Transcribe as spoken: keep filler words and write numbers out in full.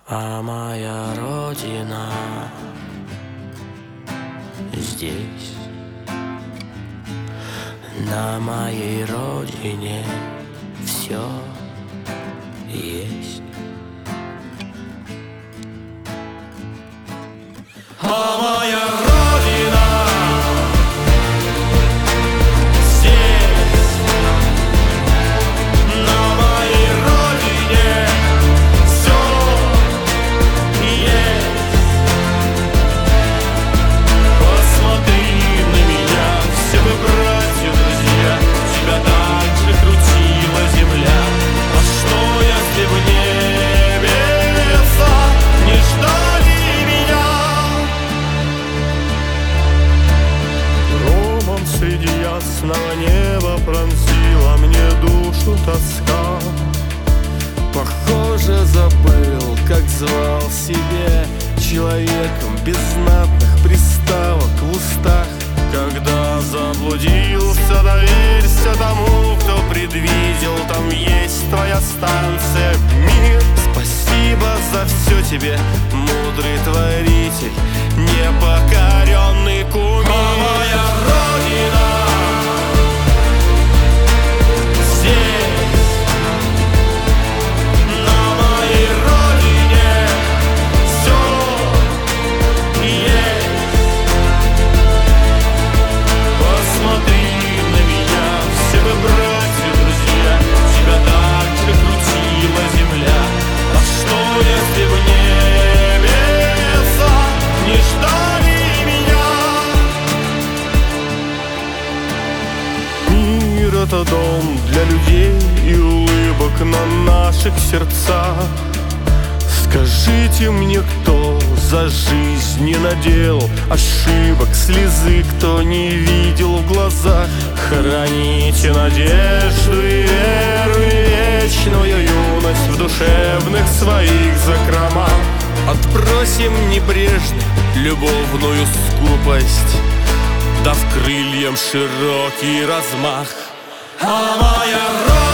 А моя родина здесь. На моей родине все есть. А моя родина здесь. На моей родине все есть. Посмотри на меня, все мы братья, друзья. Тебя так же крутила земля. А что, если бы небеса не ждали меня? Роман среди ясного неба пронзила мне душу тоска. Похоже, забыл, как звал себе человеком без знатных приставок в устах. Когда заблудился, доверься тому, кто предвидел. Там есть твоя станция, мир. Спасибо за все тебе, мудрый творитель, непокоренный кумир. А моя родина здесь. На моей родине все есть. Посмотри на меня, все мы братья, друзья. Тебя так же крутила земля. А что, если бы небеса не ждали меня? Мир — это дом для людей и улыбок на наших сердцах. Скажите мне, кто за жизнь не наделал ошибок, слезы кто не видел в глазах. Храните надежду и веру, и вечную юность в душевных своих закромах. Отбросим небрежно любовную скупость, дав крыльям широкий размах. А моя родина